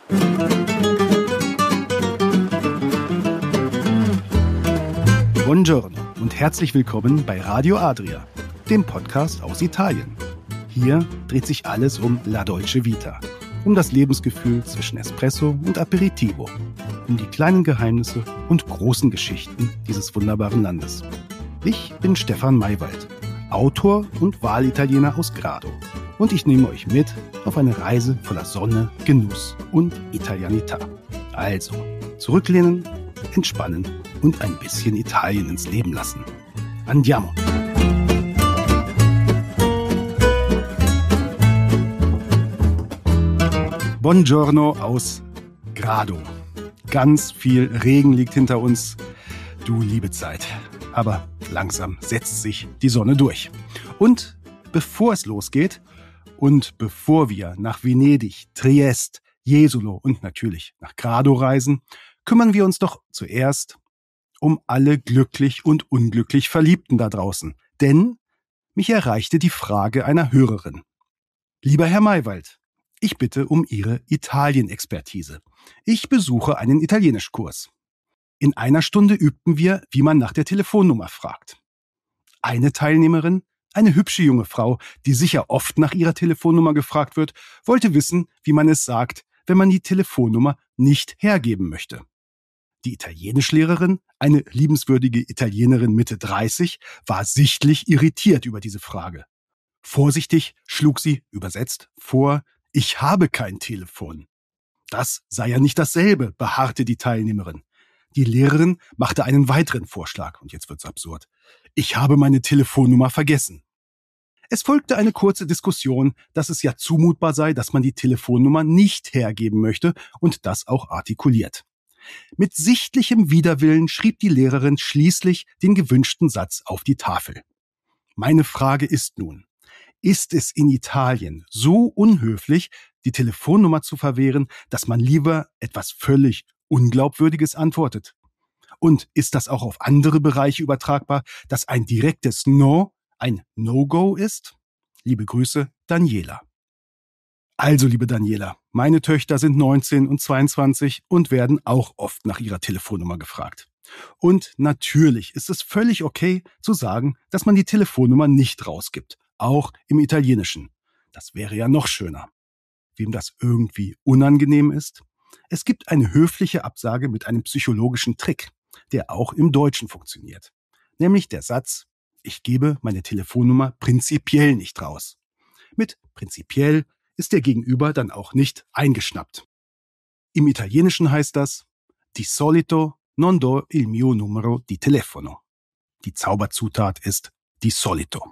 Buongiorno und herzlich willkommen bei Radio Adria, dem Podcast aus Italien. Hier dreht sich alles um La Dolce Vita, um das Lebensgefühl zwischen Espresso und Aperitivo, um die kleinen Geheimnisse und großen Geschichten dieses wunderbaren Landes. Ich bin Stefan Maywald, Autor und Wahlitaliener aus Grado, und ich nehme euch mit auf eine Reise voller Sonne, Genuss und Italianità. Also, zurücklehnen, entspannen und ein bisschen Italien ins Leben lassen. Andiamo! Buongiorno aus Grado. Ganz viel Regen liegt hinter uns. Du liebe Zeit. Aber langsam setzt sich die Sonne durch. Und bevor es losgeht und bevor wir nach Venedig, Triest, Jesolo und natürlich nach Grado reisen, kümmern wir uns doch zuerst um alle glücklich und unglücklich Verliebten da draußen. Denn mich erreichte die Frage einer Hörerin. Lieber Herr Maywald, ich bitte um Ihre Italien-Expertise. Ich besuche einen Italienischkurs. In einer Stunde übten wir, wie man nach der Telefonnummer fragt. Eine Teilnehmerin, eine hübsche junge Frau, die sicher oft nach ihrer Telefonnummer gefragt wird, wollte wissen, wie man es sagt, wenn man die Telefonnummer nicht hergeben möchte. Die Italienischlehrerin, eine liebenswürdige Italienerin Mitte 30, war sichtlich irritiert über diese Frage. Vorsichtig schlug sie, übersetzt, vor: Ich habe kein Telefon. Das sei ja nicht dasselbe, beharrte die Teilnehmerin. Die Lehrerin machte einen weiteren Vorschlag, und jetzt wird's absurd. Ich habe meine Telefonnummer vergessen. Es folgte eine kurze Diskussion, dass es ja zumutbar sei, dass man die Telefonnummer nicht hergeben möchte und das auch artikuliert. Mit sichtlichem Widerwillen schrieb die Lehrerin schließlich den gewünschten Satz auf die Tafel. Meine Frage ist nun: Ist es in Italien so unhöflich, die Telefonnummer zu verwehren, dass man lieber etwas völlig Unglaubwürdiges antwortet? Und ist das auch auf andere Bereiche übertragbar, dass ein direktes No ein No-Go ist? Liebe Grüße, Daniela. Also, liebe Daniela, meine Töchter sind 19 und 22 und werden auch oft nach ihrer Telefonnummer gefragt. Und natürlich ist es völlig okay zu sagen, dass man die Telefonnummer nicht rausgibt, auch im Italienischen. Das wäre ja noch schöner. Wem das irgendwie unangenehm ist? Es gibt eine höfliche Absage mit einem psychologischen Trick, der auch im Deutschen funktioniert. Nämlich der Satz: Ich gebe meine Telefonnummer prinzipiell nicht raus. Mit prinzipiell ist der Gegenüber dann auch nicht eingeschnappt. Im Italienischen heißt das: Di solito non do il mio numero di telefono. Die Zauberzutat ist di solito.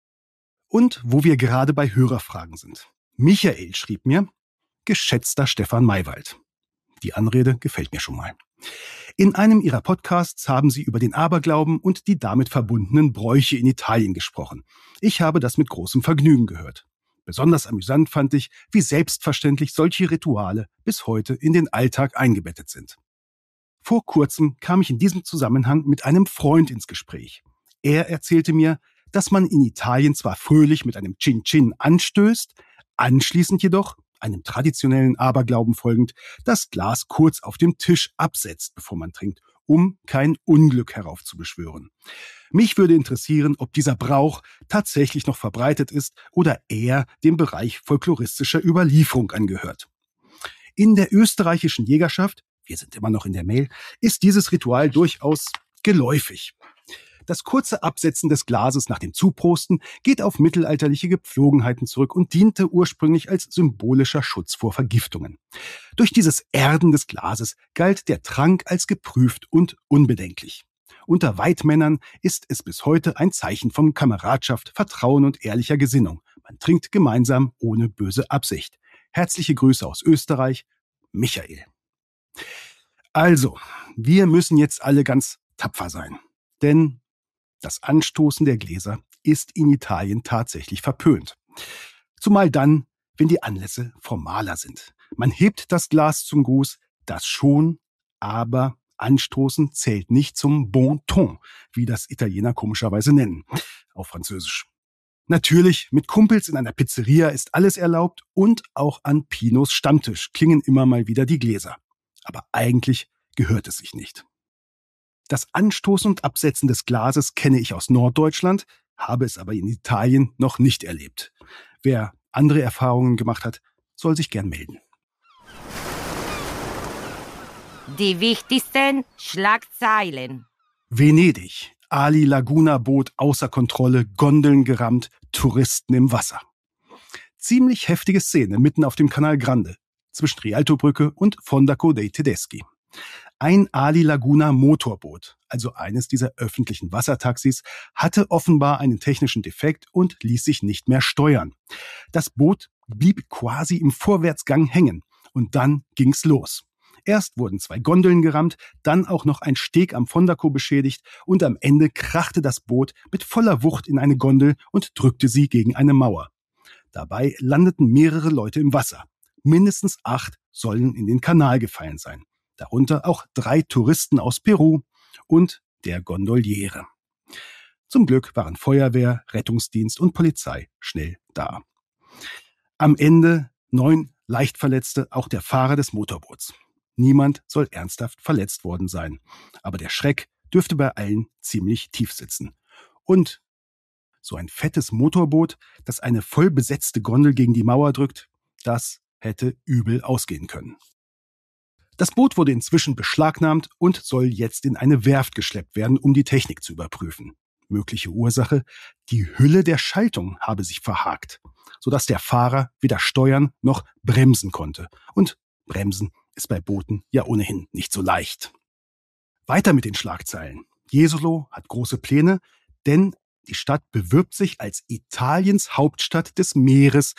Und wo wir gerade bei Hörerfragen sind. Michael schrieb mir: Geschätzter Stefan Maywald. Die Anrede gefällt mir schon mal. In einem Ihrer Podcasts haben Sie über den Aberglauben und die damit verbundenen Bräuche in Italien gesprochen. Ich habe das mit großem Vergnügen gehört. Besonders amüsant fand ich, wie selbstverständlich solche Rituale bis heute in den Alltag eingebettet sind. Vor kurzem kam ich in diesem Zusammenhang mit einem Freund ins Gespräch. Er erzählte mir, dass man in Italien zwar fröhlich mit einem Cin-Cin anstößt, anschließend jedoch, einem traditionellen Aberglauben folgend, das Glas kurz auf dem Tisch absetzt, bevor man trinkt, um kein Unglück heraufzubeschwören. Mich würde interessieren, ob dieser Brauch tatsächlich noch verbreitet ist oder eher dem Bereich folkloristischer Überlieferung angehört. In der österreichischen Jägerschaft, wir sind immer noch in der Mail, ist dieses Ritual durchaus geläufig. Das kurze Absetzen des Glases nach dem Zuprosten geht auf mittelalterliche Gepflogenheiten zurück und diente ursprünglich als symbolischer Schutz vor Vergiftungen. Durch dieses Erden des Glases galt der Trank als geprüft und unbedenklich. Unter Weidmännern ist es bis heute ein Zeichen von Kameradschaft, Vertrauen und ehrlicher Gesinnung. Man trinkt gemeinsam ohne böse Absicht. Herzliche Grüße aus Österreich, Michael. Also, wir müssen jetzt alle ganz tapfer sein. Denn das Anstoßen der Gläser ist in Italien tatsächlich verpönt. Zumal dann, wenn die Anlässe formaler sind. Man hebt das Glas zum Gruß, das schon, aber Anstoßen zählt nicht zum Bon Ton, wie das Italiener komischerweise nennen, auf Französisch. Natürlich, mit Kumpels in einer Pizzeria ist alles erlaubt und auch an Pinos Stammtisch klingen immer mal wieder die Gläser. Aber eigentlich gehört es sich nicht. Das Anstoßen und Absetzen des Glases kenne ich aus Norddeutschland, habe es aber in Italien noch nicht erlebt. Wer andere Erfahrungen gemacht hat, soll sich gern melden. Die wichtigsten Schlagzeilen. Venedig. Ali Laguna Boot außer Kontrolle, Gondeln gerammt, Touristen im Wasser. Ziemlich heftige Szene mitten auf dem Canal Grande, zwischen Rialtobrücke und Fondaco dei Tedeschi. Ein Ali Laguna Motorboot, also eines dieser öffentlichen Wassertaxis, hatte offenbar einen technischen Defekt und ließ sich nicht mehr steuern. Das Boot blieb quasi im Vorwärtsgang hängen und dann ging's los. Erst wurden 2 Gondeln gerammt, dann auch noch ein Steg am Fondaco beschädigt und am Ende krachte das Boot mit voller Wucht in eine Gondel und drückte sie gegen eine Mauer. Dabei landeten mehrere Leute im Wasser. Mindestens 8 sollen in den Kanal gefallen sein. Darunter auch 3 Touristen aus Peru und der Gondoliere. Zum Glück waren Feuerwehr, Rettungsdienst und Polizei schnell da. Am Ende 9 Leichtverletzte, auch der Fahrer des Motorboots. Niemand soll ernsthaft verletzt worden sein. Aber der Schreck dürfte bei allen ziemlich tief sitzen. Und so ein fettes Motorboot, das eine voll besetzte Gondel gegen die Mauer drückt, das hätte übel ausgehen können. Das Boot wurde inzwischen beschlagnahmt und soll jetzt in eine Werft geschleppt werden, um die Technik zu überprüfen. Mögliche Ursache: die Hülle der Schaltung habe sich verhakt, sodass der Fahrer weder steuern noch bremsen konnte. Und bremsen ist bei Booten ja ohnehin nicht so leicht. Weiter mit den Schlagzeilen. Jesolo hat große Pläne, denn die Stadt bewirbt sich als Italiens Hauptstadt des Meeres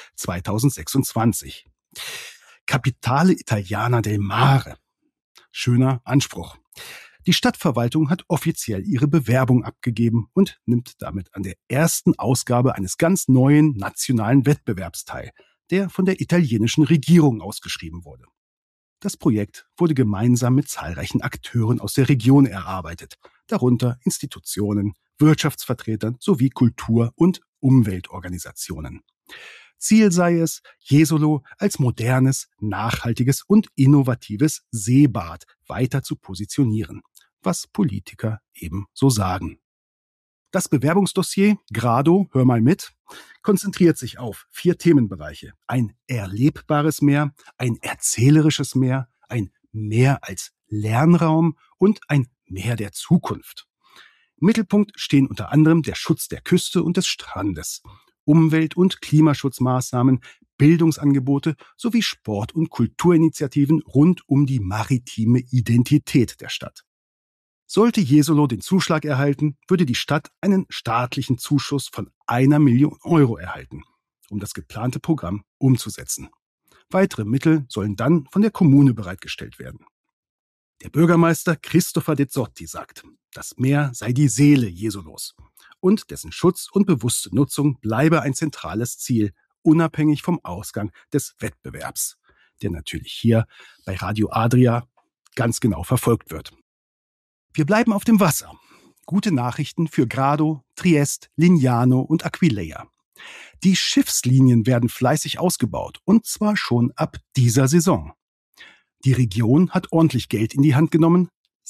2026. Capitale Italiana del Mare. Schöner Anspruch. Die Stadtverwaltung hat offiziell ihre Bewerbung abgegeben und nimmt damit an der ersten Ausgabe eines ganz neuen nationalen Wettbewerbs teil, der von der italienischen Regierung ausgeschrieben wurde. Das Projekt wurde gemeinsam mit zahlreichen Akteuren aus der Region erarbeitet, darunter Institutionen, Wirtschaftsvertretern sowie Kultur- und Umweltorganisationen. Ziel sei es, Jesolo als modernes, nachhaltiges und innovatives Seebad weiter zu positionieren, was Politiker eben so sagen. Das Bewerbungsdossier Grado, hör mal mit, konzentriert sich auf 4 Themenbereiche. Ein erlebbares Meer, ein erzählerisches Meer, ein Meer als Lernraum und ein Meer der Zukunft. Im Mittelpunkt stehen unter anderem der Schutz der Küste und des Strandes, Umwelt- und Klimaschutzmaßnahmen, Bildungsangebote sowie Sport- und Kulturinitiativen rund um die maritime Identität der Stadt. Sollte Jesolo den Zuschlag erhalten, würde die Stadt einen staatlichen Zuschuss von 1 Million Euro erhalten, um das geplante Programm umzusetzen. Weitere Mittel sollen dann von der Kommune bereitgestellt werden. Der Bürgermeister Christopher De Zotti sagt, das Meer sei die Seele Jesolos und dessen Schutz und bewusste Nutzung bleibe ein zentrales Ziel, unabhängig vom Ausgang des Wettbewerbs, der natürlich hier bei Radio Adria ganz genau verfolgt wird. Wir bleiben auf dem Wasser. Gute Nachrichten für Grado, Triest, Lignano und Aquileia. Die Schiffslinien werden fleißig ausgebaut, und zwar schon ab dieser Saison. Die Region hat ordentlich Geld in die Hand genommen,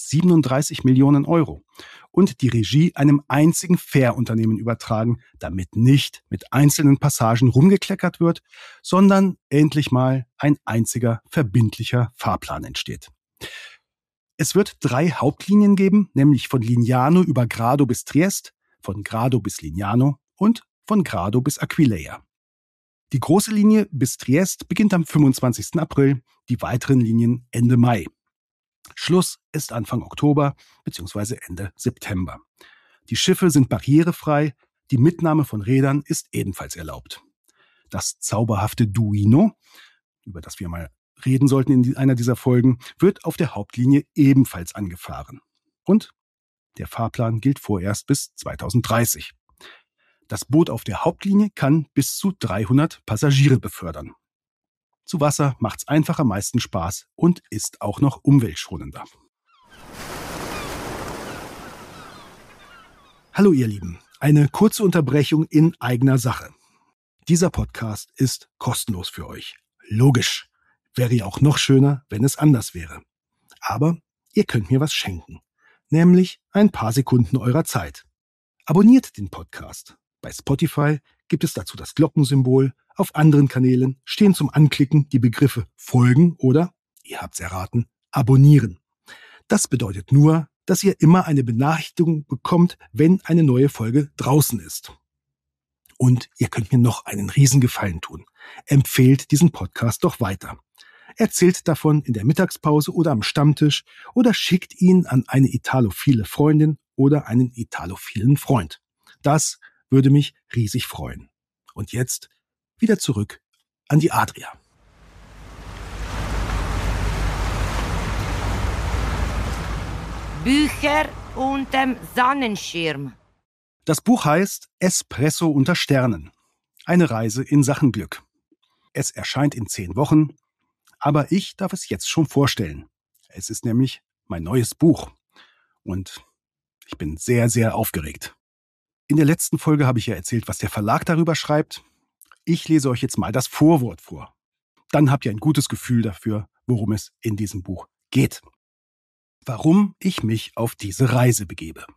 37 Millionen Euro, und die Regie einem einzigen Fährunternehmen übertragen, damit nicht mit einzelnen Passagen rumgekleckert wird, sondern endlich mal ein einziger verbindlicher Fahrplan entsteht. Es wird 3 Hauptlinien geben, nämlich von Lignano über Grado bis Triest, von Grado bis Lignano und von Grado bis Aquileia. Die große Linie bis Triest beginnt am 25. April, die weiteren Linien Ende Mai. Schluss ist Anfang Oktober bzw. Ende September. Die Schiffe sind barrierefrei, die Mitnahme von Rädern ist ebenfalls erlaubt. Das zauberhafte Duino, über das wir mal reden sollten in einer dieser Folgen, wird auf der Hauptlinie ebenfalls angefahren. Und der Fahrplan gilt vorerst bis 2030. Das Boot auf der Hauptlinie kann bis zu 300 Passagiere befördern. Zu Wasser macht's einfach am meisten Spaß und ist auch noch umweltschonender. Hallo ihr Lieben, Eine kurze Unterbrechung in eigener Sache. Dieser Podcast ist kostenlos für euch. Logisch. Wäre ja auch noch schöner, wenn es anders wäre. Aber ihr könnt mir was schenken. Nämlich ein paar Sekunden eurer Zeit. Abonniert den Podcast. Bei Spotify gibt es dazu das Glockensymbol. Auf anderen Kanälen stehen zum Anklicken die Begriffe folgen oder, ihr habt's erraten, abonnieren. Das bedeutet nur, dass ihr immer eine Benachrichtigung bekommt, wenn eine neue Folge draußen ist. Und ihr könnt mir noch einen Riesengefallen tun. Empfehlt diesen Podcast doch weiter. Erzählt davon in der Mittagspause oder am Stammtisch oder schickt ihn an eine italophile Freundin oder einen italophilen Freund. Das würde mich riesig freuen. Und jetzt wieder zurück an die Adria. Bücher unterm Sonnenschirm. Das Buch heißt Espresso unter Sternen. Eine Reise in Sachen Glück. Es erscheint in 10 Wochen, aber ich darf es jetzt schon vorstellen. Es ist nämlich mein neues Buch und ich bin sehr, sehr aufgeregt. In der letzten Folge habe ich ja erzählt, was der Verlag darüber schreibt. Ich lese euch jetzt mal das Vorwort vor. Dann habt ihr ein gutes Gefühl dafür, worum es in diesem Buch geht. Warum ich mich auf diese Reise begebe.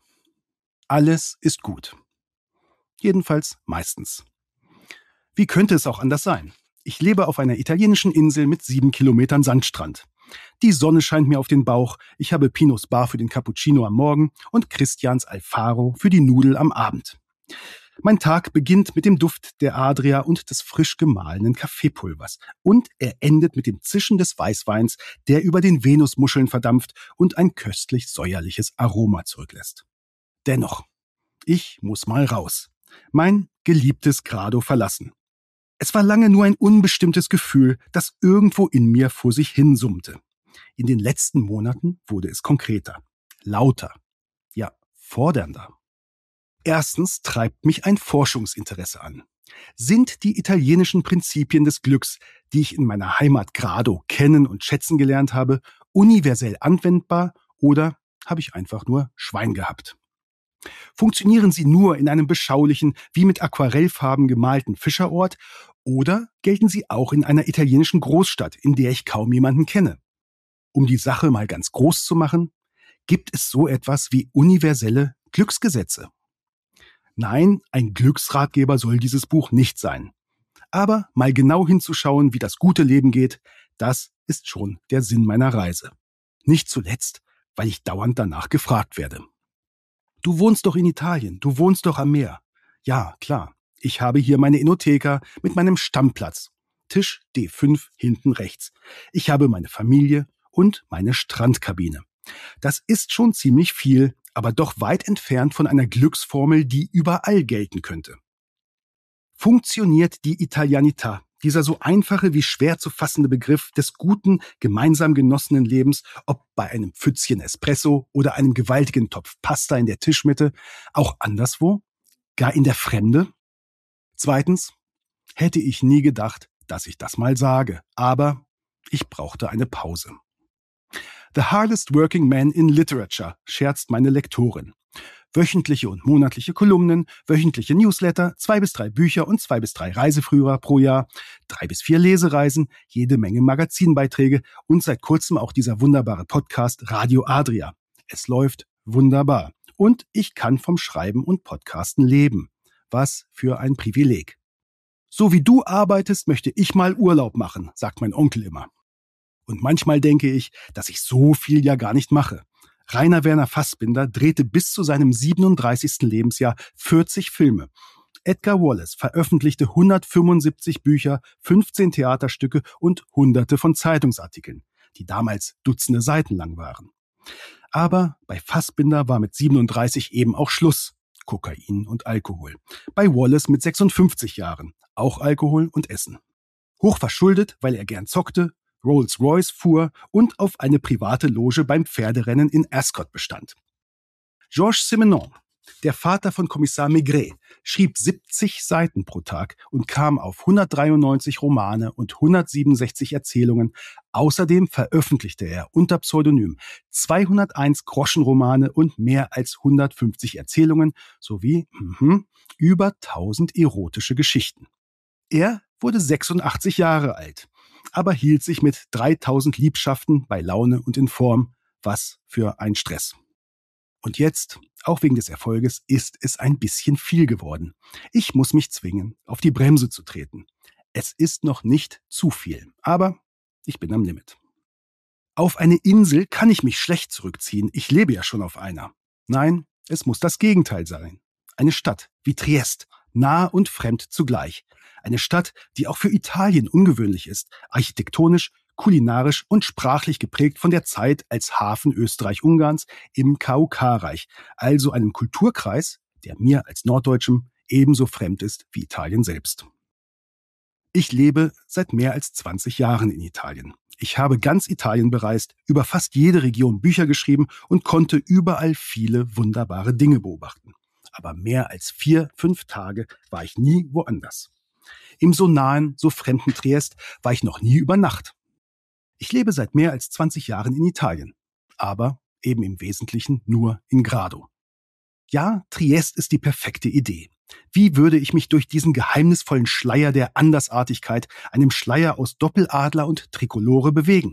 Alles ist gut. Jedenfalls meistens. Wie könnte es auch anders sein? Ich lebe auf einer italienischen Insel mit 7 Kilometern Sandstrand. Die Sonne scheint mir auf den Bauch, ich habe Pinos Bar für den Cappuccino am Morgen und Christians Alfaro für die Nudel am Abend. Mein Tag beginnt mit dem Duft der Adria und des frisch gemahlenen Kaffeepulvers und er endet mit dem Zischen des Weißweins, der über den Venusmuscheln verdampft und ein köstlich säuerliches Aroma zurücklässt. Dennoch, ich muss mal raus. Mein geliebtes Grado verlassen. Es war lange nur ein unbestimmtes Gefühl, das irgendwo in mir vor sich hin summte. In den letzten Monaten wurde es konkreter, lauter, ja, fordernder. Erstens treibt mich ein Forschungsinteresse an. Sind die italienischen Prinzipien des Glücks, die ich in meiner Heimat Grado kennen und schätzen gelernt habe, universell anwendbar oder habe ich einfach nur Schwein gehabt? Funktionieren sie nur in einem beschaulichen, wie mit Aquarellfarben gemalten Fischerort oder gelten sie auch in einer italienischen Großstadt, in der ich kaum jemanden kenne? Um die Sache mal ganz groß zu machen, gibt es so etwas wie universelle Glücksgesetze? Nein, ein Glücksratgeber soll dieses Buch nicht sein. Aber mal genau hinzuschauen, wie das gute Leben geht, das ist schon der Sinn meiner Reise. Nicht zuletzt, weil ich dauernd danach gefragt werde. Du wohnst doch in Italien, du wohnst doch am Meer. Ja, klar, ich habe hier meine Enotheka mit meinem Stammplatz. Tisch D5 hinten rechts. Ich habe meine Familie und meine Strandkabine. Das ist schon ziemlich viel, aber doch weit entfernt von einer Glücksformel, die überall gelten könnte. Funktioniert die Italianità, dieser so einfache wie schwer zu fassende Begriff des guten, gemeinsam genossenen Lebens, ob bei einem Pfützchen Espresso oder einem gewaltigen Topf Pasta in der Tischmitte, auch anderswo, gar in der Fremde? Zweitens, hätte ich nie gedacht, dass ich das mal sage, aber ich brauchte eine Pause. The hardest working man in literature, scherzt meine Lektorin. Wöchentliche und monatliche Kolumnen, wöchentliche Newsletter, 2 bis 3 Bücher und 2 bis 3 Reiseführer pro Jahr, 3 bis 4 Lesereisen, jede Menge Magazinbeiträge und seit kurzem auch dieser wunderbare Podcast Radio Adria. Es läuft wunderbar und ich kann vom Schreiben und Podcasten leben. Was für ein Privileg. So wie du arbeitest, möchte ich mal Urlaub machen, sagt mein Onkel immer. Und manchmal denke ich, dass ich so viel ja gar nicht mache. Rainer Werner Fassbinder drehte bis zu seinem 37. Lebensjahr 40 Filme. Edgar Wallace veröffentlichte 175 Bücher, 15 Theaterstücke und Hunderte von Zeitungsartikeln, die damals Dutzende Seiten lang waren. Aber bei Fassbinder war mit 37 eben auch Schluss. Kokain und Alkohol. Bei Wallace mit 56 Jahren. Auch Alkohol und Essen. Hochverschuldet, weil er gern zockte, Rolls-Royce fuhr und auf eine private Loge beim Pferderennen in Ascot bestand. Georges Simenon, Der Vater von Kommissar Maigret schrieb 70 Seiten pro Tag und kam auf 193 Romane und 167 Erzählungen. Außerdem veröffentlichte er unter Pseudonym 201 Groschenromane und mehr als 150 Erzählungen sowie über 1000 erotische Geschichten. Er wurde 86 Jahre alt, aber hielt sich mit 3000 Liebschaften bei Laune und in Form. Was für ein Stress. Und jetzt, auch wegen des Erfolges, ist es ein bisschen viel geworden. Ich muss mich zwingen, auf die Bremse zu treten. Es ist noch nicht zu viel, aber ich bin am Limit. Auf eine Insel kann ich mich schlecht zurückziehen. Ich lebe ja schon auf einer. Nein, es muss das Gegenteil sein. Eine Stadt wie Triest, nah und fremd zugleich. Eine Stadt, die auch für Italien ungewöhnlich ist, architektonisch, kulinarisch und sprachlich geprägt von der Zeit als Hafen Österreich-Ungarns im KUK-Reich, also einem Kulturkreis, der mir als Norddeutschem ebenso fremd ist wie Italien selbst. Ich lebe seit mehr als 20 Jahren in Italien. Ich habe ganz Italien bereist, über fast jede Region Bücher geschrieben und konnte überall viele wunderbare Dinge beobachten. Aber mehr als 4-5 Tage war ich nie woanders. Im so nahen, so fremden Triest war ich noch nie über Nacht. Ich lebe seit mehr als 20 Jahren in Italien, aber eben im Wesentlichen nur in Grado. Ja, Triest ist die perfekte Idee. Wie würde ich mich durch diesen geheimnisvollen Schleier der Andersartigkeit, einem Schleier aus Doppeladler und Trikolore, bewegen?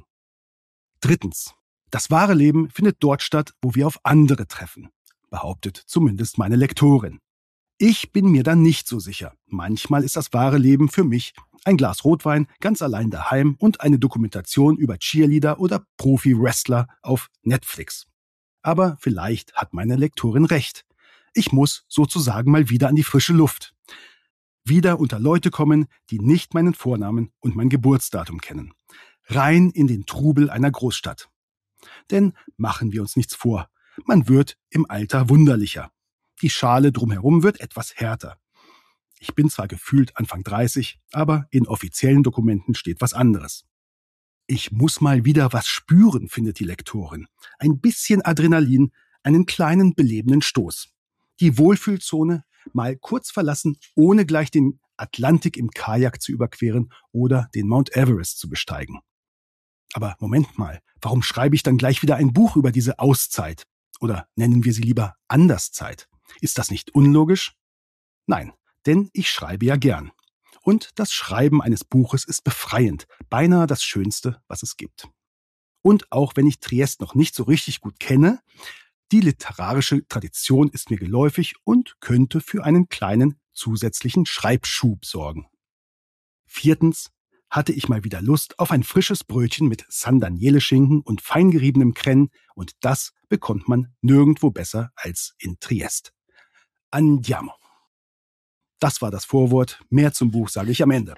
Drittens, das wahre Leben findet dort statt, wo wir auf andere treffen, behauptet zumindest meine Lektorin. Ich bin mir dann nicht so sicher. Manchmal ist das wahre Leben für mich ein Glas Rotwein, ganz allein daheim und eine Dokumentation über Cheerleader oder Profi-Wrestler auf Netflix. Aber vielleicht hat meine Lektorin recht. Ich muss sozusagen mal wieder an die frische Luft. Wieder unter Leute kommen, die nicht meinen Vornamen und mein Geburtsdatum kennen. Rein in den Trubel einer Großstadt. Denn machen wir uns nichts vor, man wird im Alter wunderlicher. Die Schale drumherum wird etwas härter. Ich bin zwar gefühlt Anfang 30, aber in offiziellen Dokumenten steht was anderes. Ich muss mal wieder was spüren, findet die Lektorin. Ein bisschen Adrenalin, einen kleinen belebenden Stoß. Die Wohlfühlzone mal kurz verlassen, ohne gleich den Atlantik im Kajak zu überqueren oder den Mount Everest zu besteigen. Aber Moment mal, warum schreibe ich dann gleich wieder ein Buch über diese Auszeit? Oder nennen wir sie lieber Anderszeit? Ist das nicht unlogisch? Nein, denn ich schreibe ja gern. Und das Schreiben eines Buches ist befreiend, beinahe das Schönste, was es gibt. Und auch wenn ich Triest noch nicht so richtig gut kenne, die literarische Tradition ist mir geläufig und könnte für einen kleinen zusätzlichen Schreibschub sorgen. Viertens hatte ich mal wieder Lust auf ein frisches Brötchen mit San Daniele-Schinken und feingeriebenem Krenn und das bekommt man nirgendwo besser als in Triest. Andiamo. Das war das Vorwort. Mehr zum Buch sage ich am Ende.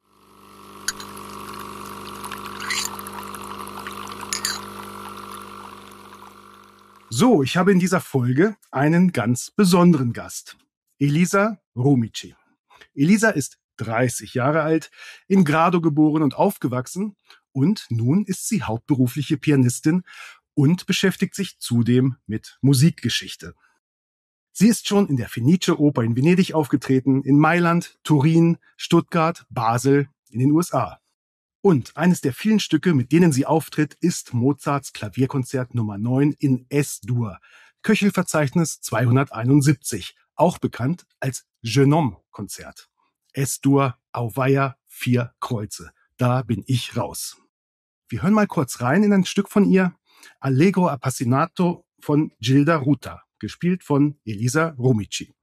So, ich habe in dieser Folge einen ganz besonderen Gast. Elisa Romici. Elisa ist 30 Jahre alt, in Grado geboren und aufgewachsen und nun ist sie hauptberufliche Pianistin und beschäftigt sich zudem mit Musikgeschichte. Sie ist schon in der Fenice-Oper in Venedig aufgetreten, in Mailand, Turin, Stuttgart, Basel, in den USA. Und eines der vielen Stücke, mit denen sie auftritt, ist Mozarts Klavierkonzert Nummer 9 in S-Dur, Köchelverzeichnis 271, auch bekannt als Jeune Homme-Konzert. S-Dur, Auweia, 4 Kreuze. Da bin ich raus. Wir hören mal kurz rein in ein Stück von ihr, Allegro Appassionato von Gilda Ruta, gespielt von Elisa Romici.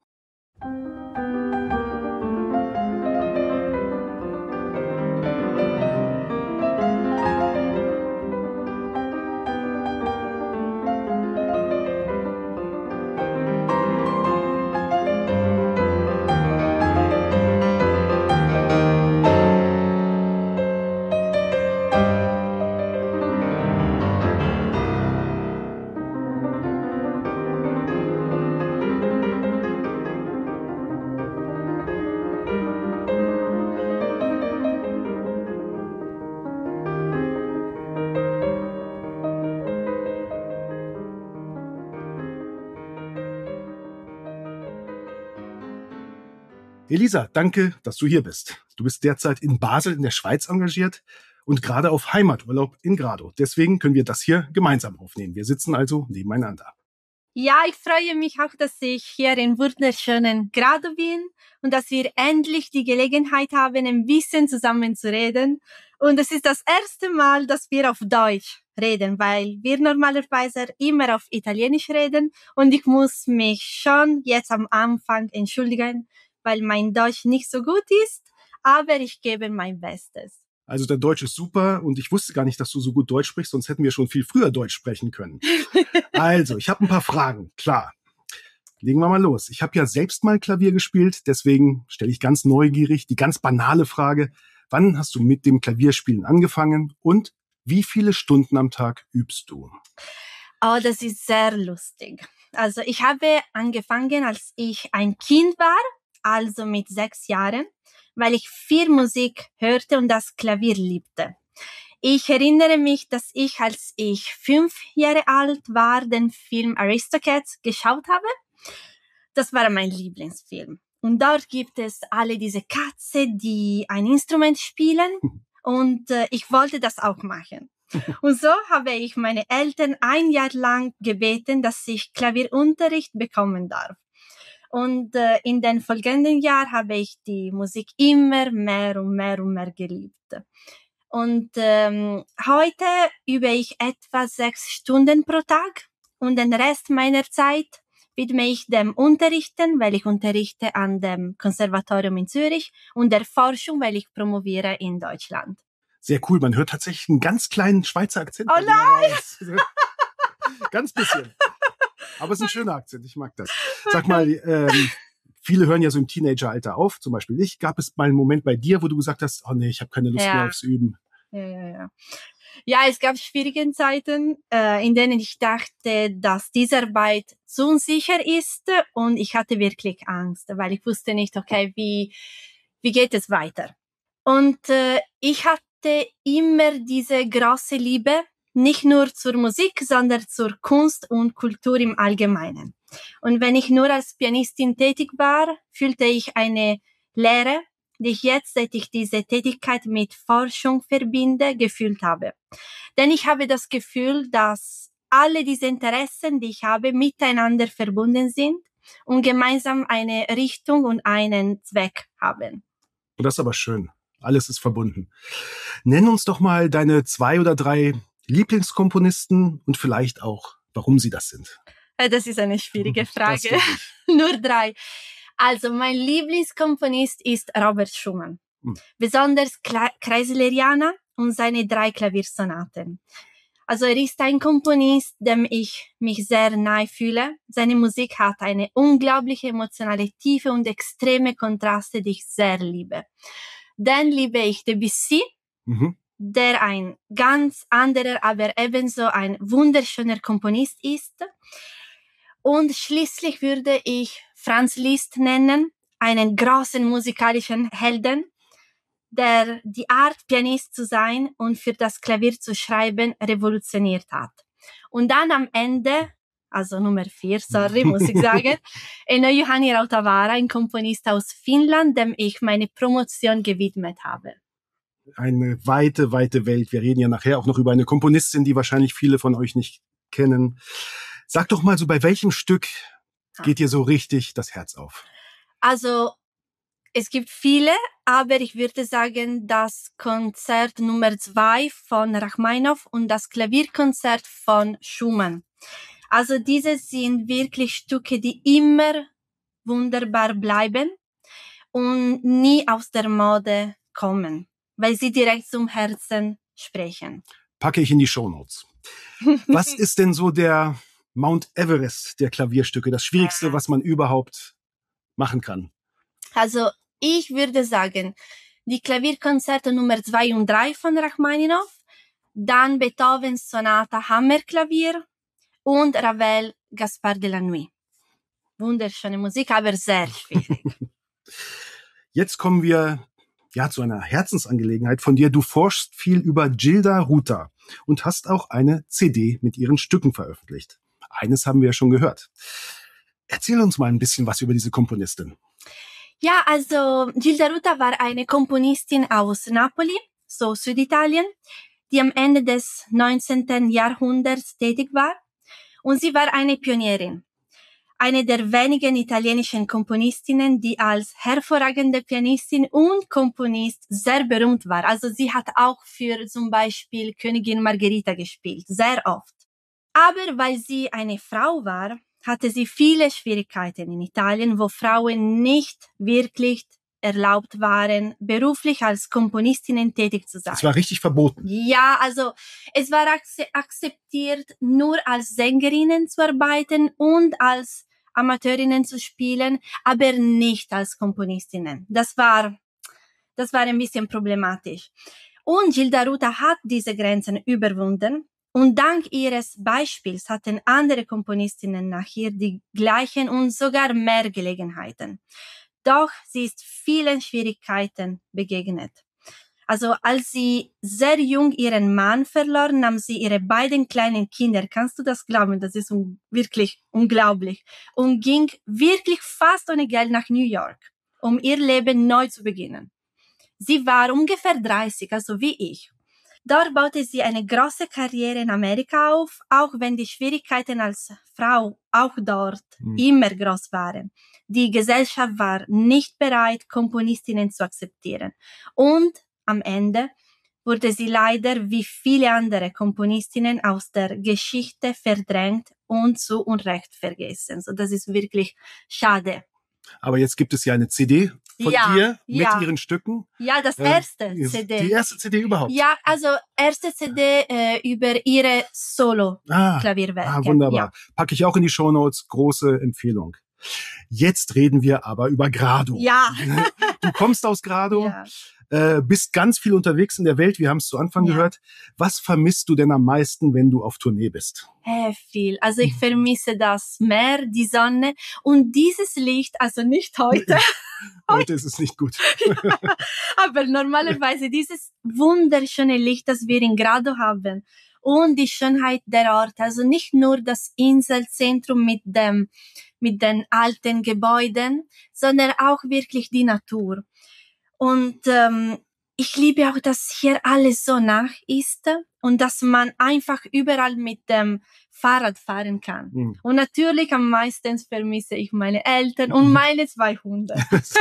Elisa, danke, dass du hier bist. Du bist derzeit in Basel in der Schweiz engagiert und gerade auf Heimaturlaub in Grado. Deswegen können wir das hier gemeinsam aufnehmen. Wir sitzen also nebeneinander. Ja, ich freue mich auch, dass ich hier in wunderschönen Grado bin und dass wir endlich die Gelegenheit haben, ein bisschen zusammen zu reden. Und es ist das erste Mal, dass wir auf Deutsch reden, weil wir normalerweise immer auf Italienisch reden. Und ich muss mich schon jetzt am Anfang entschuldigen, weil mein Deutsch nicht so gut ist, aber ich gebe mein Bestes. Also der Deutsch ist super und ich wusste gar nicht, dass du so gut Deutsch sprichst, sonst hätten wir schon viel früher Deutsch sprechen können. Also, ich habe ein paar Fragen, klar. Legen wir mal los. Ich habe ja selbst mal Klavier gespielt, deswegen stelle ich ganz neugierig die ganz banale Frage, wann hast du mit dem Klavierspielen angefangen und wie viele Stunden am Tag übst du? Oh, das ist sehr lustig. Also ich habe angefangen, als ich ein Kind war, also mit 6 Jahren, weil ich viel Musik hörte und das Klavier liebte. Ich erinnere mich, dass ich, als ich 5 Jahre alt war, den Film Aristocats geschaut habe. Das war mein Lieblingsfilm. Und dort gibt es alle diese Katzen, die ein Instrument spielen. Und ich wollte das auch machen. Und so habe ich meine Eltern 1 Jahr lang gebeten, dass ich Klavierunterricht bekommen darf. Und in den folgenden Jahren habe ich die Musik immer mehr und mehr und mehr geliebt. Und heute übe ich etwa 6 Stunden pro Tag und den Rest meiner Zeit widme ich dem Unterrichten, weil ich unterrichte an dem Konservatorium in Zürich, und der Forschung, weil ich promoviere in Deutschland. Sehr cool, man hört tatsächlich einen ganz kleinen Schweizer Akzent. Oh nein! Ganz bisschen. Aber es ist ein schöner Akzent, ich mag das. Sag mal, viele hören ja so im Teenageralter auf, zum Beispiel ich. Gab es mal einen Moment bei dir, wo du gesagt hast, oh nee, ich habe keine Lust mehr aufs Üben? Ja, es gab schwierige Zeiten, in denen ich dachte, dass diese Arbeit zu unsicher ist, und ich hatte wirklich Angst, weil ich wusste nicht, okay, wie geht es weiter? Und ich hatte immer diese große Liebe, nicht nur zur Musik, sondern zur Kunst und Kultur im Allgemeinen. Und wenn ich nur als Pianistin tätig war, fühlte ich eine Leere, die ich jetzt, seit ich diese Tätigkeit mit Forschung verbinde, gefühlt habe. Denn ich habe das Gefühl, dass alle diese Interessen, die ich habe, miteinander verbunden sind und gemeinsam eine Richtung und einen Zweck haben. Und das ist aber schön. Alles ist verbunden. Nenn uns doch mal deine 2 oder 3 Lieblingskomponisten und vielleicht auch, warum sie das sind. Das ist eine schwierige Frage. Nur 3. Also mein Lieblingskomponist ist Robert Schumann. Besonders Kreisleriana und seine 3 Klaviersonaten. Also er ist ein Komponist, dem ich mich sehr nahe fühle. Seine Musik hat eine unglaubliche emotionale Tiefe und extreme Kontraste, die ich sehr liebe. Dann liebe ich Debussy, der ein ganz anderer, aber ebenso ein wunderschöner Komponist ist. Und schließlich würde ich Franz Liszt nennen, einen großen musikalischen Helden, der die Art, Pianist zu sein und für das Klavier zu schreiben, revolutioniert hat. Und dann am Ende, also Nummer 4, muss ich sagen, Eno Juhani Rautavaara, ein Komponist aus Finnland, dem ich meine Promotion gewidmet habe. Eine weite, weite Welt. Wir reden ja nachher auch noch über eine Komponistin, die wahrscheinlich viele von euch nicht kennen. Sag doch mal so, bei welchem Stück geht dir so richtig das Herz auf? Also, es gibt viele, aber ich würde sagen, das Konzert Nummer 2 von Rachmaninow und das Klavierkonzert von Schumann. Also diese sind wirklich Stücke, die immer wunderbar bleiben und nie aus der Mode kommen, weil sie direkt zum Herzen sprechen. Packe ich in die Shownotes. Was ist denn so der Mount Everest der Klavierstücke, das Schwierigste, was man überhaupt machen kann? Also ich würde sagen, die Klavierkonzerte Nummer 2 und 3 von Rachmaninow, dann Beethovens Sonata Hammerklavier und Ravel Gaspard de la Nuit. Wunderschöne Musik, aber sehr schwierig. Jetzt kommen wir zu einer Herzensangelegenheit von dir. Du forschst viel über Gilda Ruta und hast auch eine CD mit ihren Stücken veröffentlicht. Eines haben wir ja schon gehört. Erzähl uns mal ein bisschen was über diese Komponistin. Ja, also Gilda Ruta war eine Komponistin aus Napoli, so Süditalien, die am Ende des 19. Jahrhunderts tätig war. Und sie war eine Pionierin. Eine der wenigen italienischen Komponistinnen, die als hervorragende Pianistin und Komponist sehr berühmt war. Also sie hat auch für zum Beispiel Königin Margherita gespielt, sehr oft. Aber weil sie eine Frau war, hatte sie viele Schwierigkeiten in Italien, wo Frauen nicht wirklich erlaubt waren, beruflich als Komponistinnen tätig zu sein. Es war richtig verboten. Ja, also es war akzeptiert, nur als Sängerinnen zu arbeiten und als Amateurinnen zu spielen, aber nicht als Komponistinnen. Das war ein bisschen problematisch. Und Gilda Ruta hat diese Grenzen überwunden. Und dank ihres Beispiels hatten andere Komponistinnen nach ihr die gleichen und sogar mehr Gelegenheiten. Doch sie ist vielen Schwierigkeiten begegnet. Also als sie sehr jung ihren Mann verlor, nahm sie ihre beiden kleinen Kinder, kannst du das glauben, das ist wirklich unglaublich, und ging wirklich fast ohne Geld nach New York, um ihr Leben neu zu beginnen. Sie war ungefähr 30, also wie ich. Dort baute sie eine große Karriere in Amerika auf, auch wenn die Schwierigkeiten als Frau auch dort immer groß waren. Die Gesellschaft war nicht bereit, Komponistinnen zu akzeptieren. Und am Ende wurde sie leider wie viele andere Komponistinnen aus der Geschichte verdrängt und zu Unrecht vergessen. So, das ist wirklich schade. Aber jetzt gibt es ja eine CD von dir mit ihren Stücken. Ja, das erste CD. Die erste CD überhaupt. Ja, also erste CD über ihre Solo-Klavierwerke. Wunderbar. Ja. Packe ich auch in die Shownotes. Große Empfehlung. Jetzt reden wir aber über Grado. Ja. Du kommst aus Grado, bist ganz viel unterwegs in der Welt. Wir haben es zu Anfang gehört. Was vermisst du denn am meisten, wenn du auf Tournee bist? Viel. Also ich vermisse das Meer, die Sonne und dieses Licht, also nicht heute. Heute ist es nicht gut. Ja, aber normalerweise dieses wunderschöne Licht, das wir in Grado haben und die Schönheit der Orte, also nicht nur das Inselzentrum mit den alten Gebäuden, sondern auch wirklich die Natur. Und ich liebe auch, dass hier alles so nah ist und dass man einfach überall mit dem Fahrrad fahren kann. Und natürlich am meisten vermisse ich meine Eltern und meine 2 Hunde.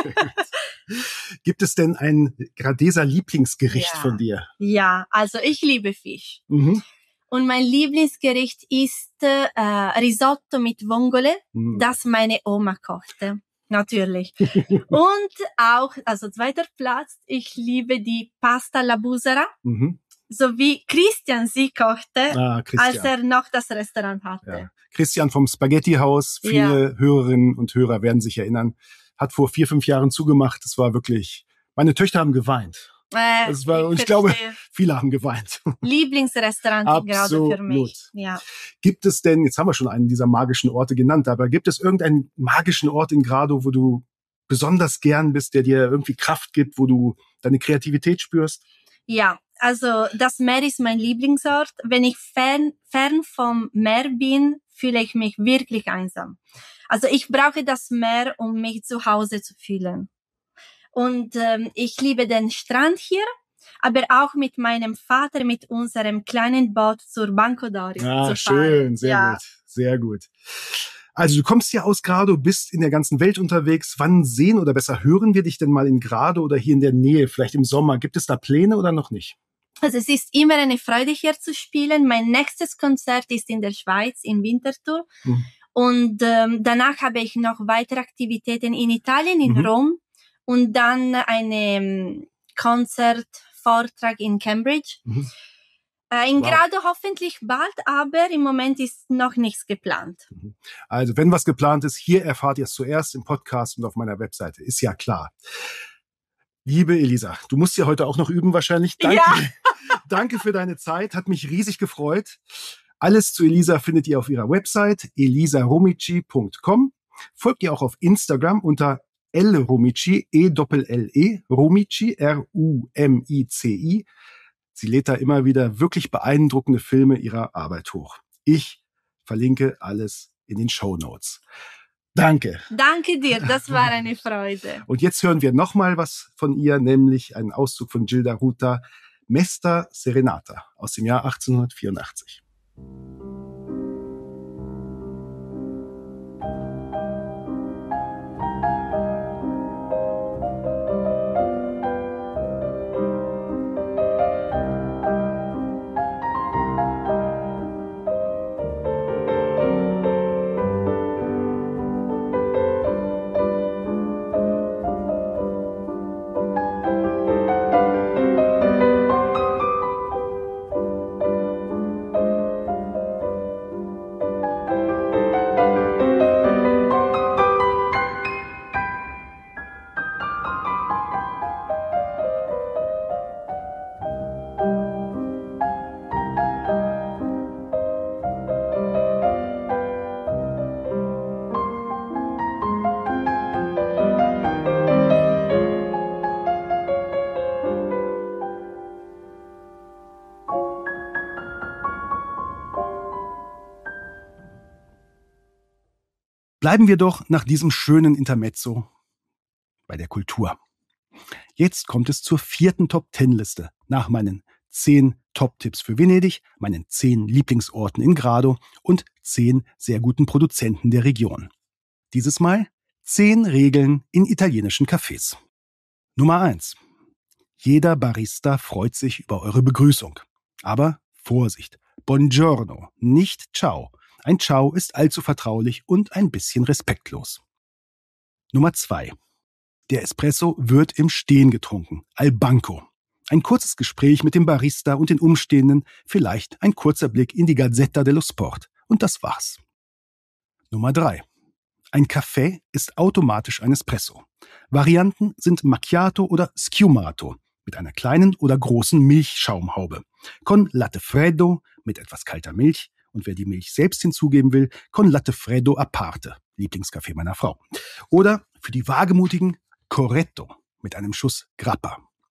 Gibt es denn ein Gradeser Lieblingsgericht von dir? Ja, also ich liebe Fisch. Und mein Lieblingsgericht ist Risotto mit Vongole, das meine Oma kochte. Natürlich. Und auch, also 2. Platz, ich liebe die Pasta alla Busera, so wie Christian sie kochte, als er noch das Restaurant hatte. Ja. Christian vom Spaghetti-Haus, viele Hörerinnen und Hörer werden sich erinnern, hat vor 4-5 Jahren zugemacht. Das war wirklich, meine Töchter haben geweint. Ich glaube, viele haben geweint. Lieblingsrestaurant gerade für mich. Ja. Gibt es denn, jetzt haben wir schon einen dieser magischen Orte genannt, aber gibt es irgendeinen magischen Ort in Grado, wo du besonders gern bist, der dir irgendwie Kraft gibt, wo du deine Kreativität spürst? Ja, also das Meer ist mein Lieblingsort. Wenn ich fern vom Meer bin, fühle ich mich wirklich einsam. Also ich brauche das Meer, um mich zu Hause zu fühlen. Und ich liebe den Strand hier, aber auch mit meinem Vater, mit unserem kleinen Boot zur Banco d'Ori zu fahren. Schön, sehr gut, sehr gut. Also du kommst ja aus Grado, bist in der ganzen Welt unterwegs. Wann sehen oder besser hören wir dich denn mal in Grado oder hier in der Nähe, vielleicht im Sommer? Gibt es da Pläne oder noch nicht? Also es ist immer eine Freude, hier zu spielen. Mein nächstes Konzert ist in der Schweiz, in Winterthur. Und danach habe ich noch weitere Aktivitäten in Italien, in Rom. Und dann einen Konzertvortrag in Cambridge. In Grado hoffentlich bald, aber im Moment ist noch nichts geplant. Also wenn was geplant ist, hier erfahrt ihr es zuerst im Podcast und auf meiner Webseite. Ist ja klar. Liebe Elisa, du musst ja heute auch noch üben wahrscheinlich. Danke für deine Zeit, hat mich riesig gefreut. Alles zu Elisa findet ihr auf ihrer Website elisaromici.com. Folgt ihr auch auf Instagram unter Romici, E-Doppel-L-E, Romici, R-U-M-I-C-I. Sie lädt da immer wieder wirklich beeindruckende Filme ihrer Arbeit hoch. Ich verlinke alles in den Shownotes. Danke. Danke dir, das war eine Freude. Und jetzt hören wir nochmal was von ihr, nämlich einen Auszug von Gilda Ruta, Mesta Serenata aus dem Jahr 1884. Bleiben wir doch nach diesem schönen Intermezzo bei der Kultur. Jetzt kommt es zur 4. Top-10-Liste nach meinen 10 Top-Tipps für Venedig, meinen 10 Lieblingsorten in Grado und 10 sehr guten Produzenten der Region. Dieses Mal 10 Regeln in italienischen Cafés. Nummer 1. Jeder Barista freut sich über eure Begrüßung. Aber Vorsicht, Buongiorno, nicht Ciao. Ein Ciao ist allzu vertraulich und ein bisschen respektlos. Nummer 2. Der Espresso wird im Stehen getrunken, al banco. Ein kurzes Gespräch mit dem Barista und den Umstehenden, vielleicht ein kurzer Blick in die Gazzetta dello Sport. Und das war's. Nummer 3. Ein Kaffee ist automatisch ein Espresso. Varianten sind Macchiato oder Schiumato mit einer kleinen oder großen Milchschaumhaube. Con latte freddo mit etwas kalter Milch. Und wer die Milch selbst hinzugeben will, con latte freddo a parte, Lieblingskaffee meiner Frau. Oder für die Wagemutigen, corretto mit einem Schuss Grappa.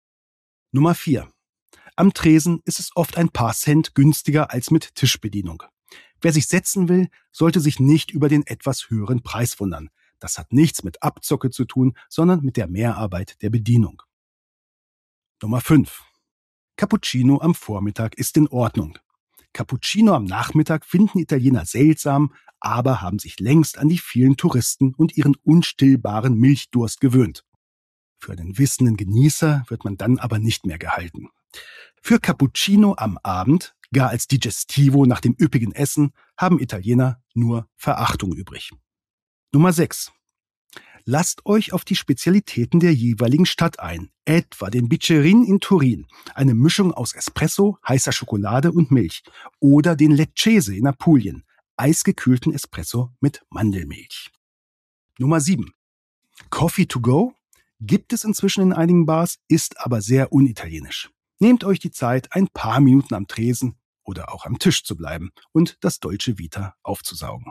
Nummer 4. Am Tresen ist es oft ein paar Cent günstiger als mit Tischbedienung. Wer sich setzen will, sollte sich nicht über den etwas höheren Preis wundern. Das hat nichts mit Abzocke zu tun, sondern mit der Mehrarbeit der Bedienung. Nummer 5. Cappuccino am Vormittag ist in Ordnung. Cappuccino am Nachmittag finden Italiener seltsam, aber haben sich längst an die vielen Touristen und ihren unstillbaren Milchdurst gewöhnt. Für einen wissenden Genießer wird man dann aber nicht mehr gehalten. Für Cappuccino am Abend, gar als Digestivo nach dem üppigen Essen, haben Italiener nur Verachtung übrig. Nummer 6. Lasst euch auf die Spezialitäten der jeweiligen Stadt ein, etwa den Bicerin in Turin, eine Mischung aus Espresso, heißer Schokolade und Milch, oder den Leccese in Apulien, eisgekühlten Espresso mit Mandelmilch. Nummer 7. Coffee to go gibt es inzwischen in einigen Bars, ist aber sehr unitalienisch. Nehmt euch die Zeit, ein paar Minuten am Tresen oder auch am Tisch zu bleiben und das Dolce Vita aufzusaugen.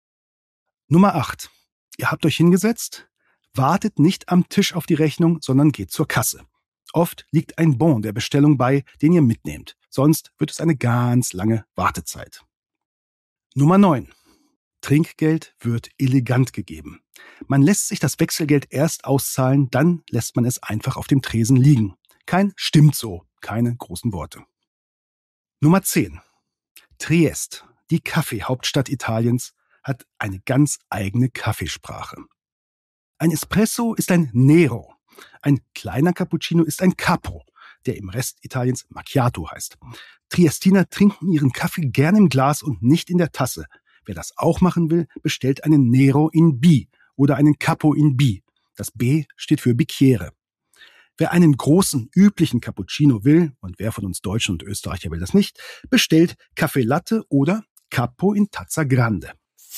Nummer 8. Ihr habt euch hingesetzt, wartet nicht am Tisch auf die Rechnung, sondern geht zur Kasse. Oft liegt ein Bon der Bestellung bei, den ihr mitnehmt. Sonst wird es eine ganz lange Wartezeit. Nummer 9. Trinkgeld wird elegant gegeben. Man lässt sich das Wechselgeld erst auszahlen, dann lässt man es einfach auf dem Tresen liegen. Kein stimmt so, keine großen Worte. Nummer 10. Triest, die Kaffeehauptstadt Italiens, hat eine ganz eigene Kaffeesprache. Ein Espresso ist ein Nero. Ein kleiner Cappuccino ist ein Capo, der im Rest Italiens Macchiato heißt. Triestiner trinken ihren Kaffee gern im Glas und nicht in der Tasse. Wer das auch machen will, bestellt einen Nero in B oder einen Capo in B. Das B steht für Bicchiere. Wer einen großen, üblichen Cappuccino will, und wer von uns Deutschen und Österreicher will das nicht, bestellt Caffè Latte oder Capo in Tazza Grande.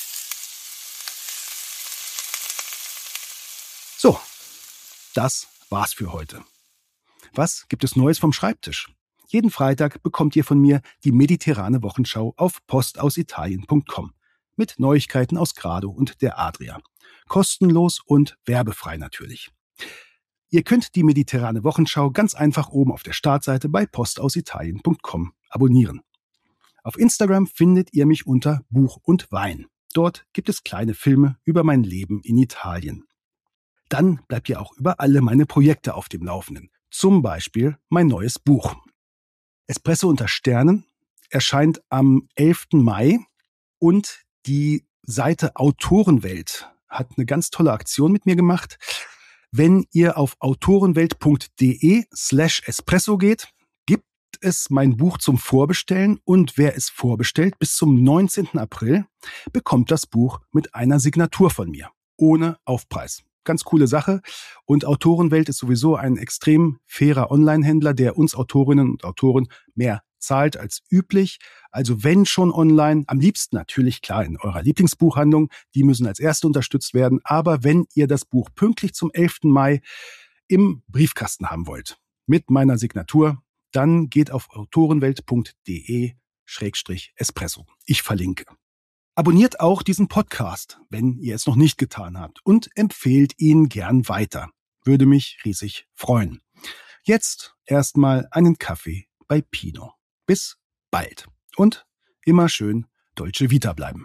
So, das war's für heute. Was gibt es Neues vom Schreibtisch? Jeden Freitag bekommt ihr von mir die mediterrane Wochenschau auf postausitalien.com mit Neuigkeiten aus Grado und der Adria. Kostenlos und werbefrei natürlich. Ihr könnt die mediterrane Wochenschau ganz einfach oben auf der Startseite bei postausitalien.com abonnieren. Auf Instagram findet ihr mich unter Buch und Wein. Dort gibt es kleine Filme über mein Leben in Italien. Dann bleibt ihr auch über alle meine Projekte auf dem Laufenden. Zum Beispiel mein neues Buch. Espresso unter Sternen erscheint am 11. Mai und die Seite Autorenwelt hat eine ganz tolle Aktion mit mir gemacht. Wenn ihr auf autorenwelt.de/espresso geht, gibt es mein Buch zum Vorbestellen und wer es vorbestellt bis zum 19. April, bekommt das Buch mit einer Signatur von mir, ohne Aufpreis. Ganz coole Sache. Und Autorenwelt ist sowieso ein extrem fairer Online-Händler, der uns Autorinnen und Autoren mehr zahlt als üblich. Also wenn schon online, am liebsten natürlich klar in eurer Lieblingsbuchhandlung, die müssen als erste unterstützt werden. Aber wenn ihr das Buch pünktlich zum 11. Mai im Briefkasten haben wollt, mit meiner Signatur, dann geht auf autorenwelt.de/espresso. Ich verlinke. Abonniert auch diesen Podcast, wenn ihr es noch nicht getan habt und empfehlt ihn gern weiter. Würde mich riesig freuen. Jetzt erstmal einen Kaffee bei Pino. Bis bald und immer schön Dolce Vita bleiben.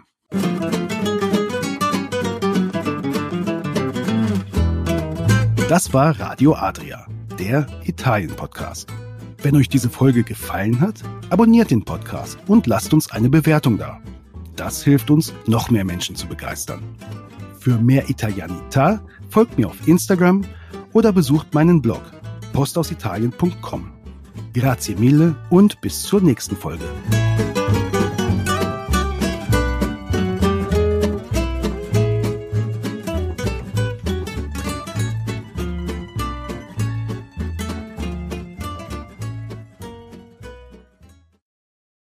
Das war Radio Adria, der Italien-Podcast. Wenn euch diese Folge gefallen hat, abonniert den Podcast und lasst uns eine Bewertung da. Das hilft uns, noch mehr Menschen zu begeistern. Für mehr Italianità folgt mir auf Instagram oder besucht meinen Blog postausitalien.com. Grazie mille und bis zur nächsten Folge.